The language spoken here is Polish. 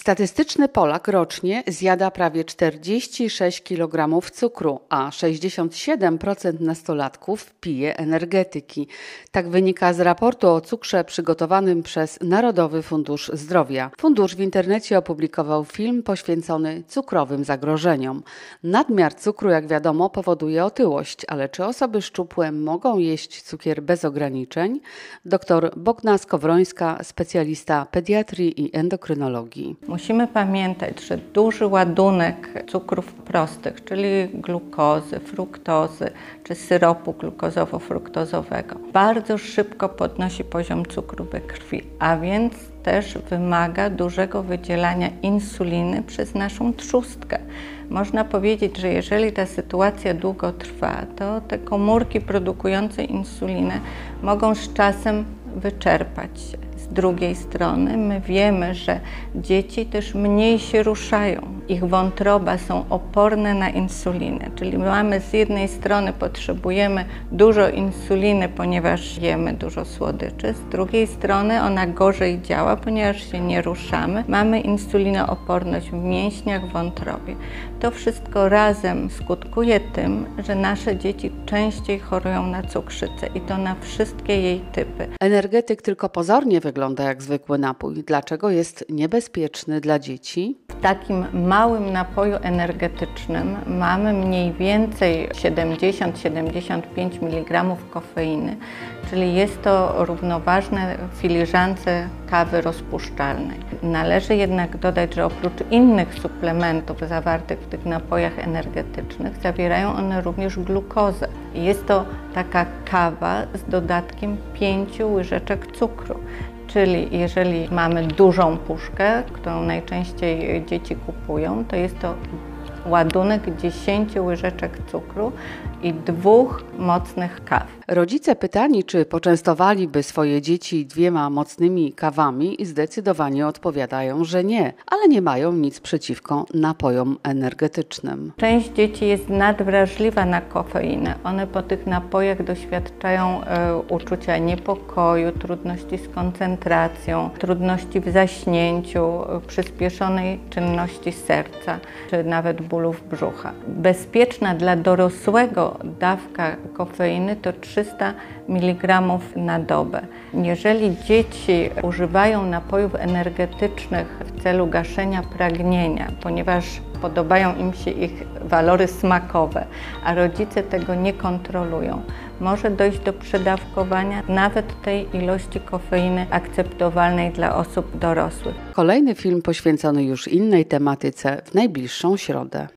Statystyczny Polak rocznie zjada prawie 46 kg cukru, a 67% nastolatków pije energetyki. Tak wynika z raportu o cukrze przygotowanym przez Narodowy Fundusz Zdrowia. Fundusz w internecie opublikował film poświęcony cukrowym zagrożeniom. Nadmiar cukru, jak wiadomo, powoduje otyłość, ale czy osoby szczupłe mogą jeść cukier bez ograniczeń? Dr Bogna Skowrońska, specjalista pediatrii i endokrynologii. Musimy pamiętać, że duży ładunek cukrów prostych, czyli glukozy, fruktozy czy syropu glukozowo-fruktozowego, bardzo szybko podnosi poziom cukru we krwi, a więc też wymaga dużego wydzielania insuliny przez naszą trzustkę. Można powiedzieć, że jeżeli ta sytuacja długo trwa, to te komórki produkujące insulinę mogą z czasem wyczerpać się. Z drugiej strony my wiemy, że dzieci też mniej się ruszają. Ich wątroba są oporne na insulinę, czyli mamy z jednej strony potrzebujemy dużo insuliny, ponieważ jemy dużo słodyczy, z drugiej strony ona gorzej działa, ponieważ się nie ruszamy. Mamy insulinooporność w mięśniach, w wątrobie. To wszystko razem skutkuje tym, że nasze dzieci częściej chorują na cukrzycę i to na wszystkie jej typy. Energetyk tylko pozornie wygląda jak zwykły napój. Dlaczego jest niebezpieczny dla dzieci? W takim małym napoju energetycznym mamy mniej więcej 70-75 mg kofeiny, czyli jest to równoważne filiżance kawy rozpuszczalnej. Należy jednak dodać, że oprócz innych suplementów zawartych w tych napojach energetycznych zawierają one również glukozę. Jest to taka kawa z dodatkiem 5 łyżeczek cukru. Czyli jeżeli mamy dużą puszkę, którą najczęściej dzieci kupują, to jest to ładunek 10 łyżeczek cukru i 2 mocnych kaw. Rodzice pytani, czy poczęstowaliby swoje dzieci 2 mocnymi kawami, zdecydowanie odpowiadają, że nie, ale nie mają nic przeciwko napojom energetycznym. Część dzieci jest nadwrażliwa na kofeinę. One po tych napojach doświadczają uczucia niepokoju, trudności z koncentracją, trudności w zaśnięciu, przyspieszonej czynności serca, czy nawet bólów brzucha. Bezpieczna dla dorosłego dawka kofeiny to 300 mg na dobę. Jeżeli dzieci używają napojów energetycznych w celu gaszenia pragnienia, ponieważ podobają im się ich walory smakowe, a rodzice tego nie kontrolują, może dojść do przedawkowania nawet tej ilości kofeiny akceptowalnej dla osób dorosłych. Kolejny film poświęcony już innej tematyce w najbliższą środę.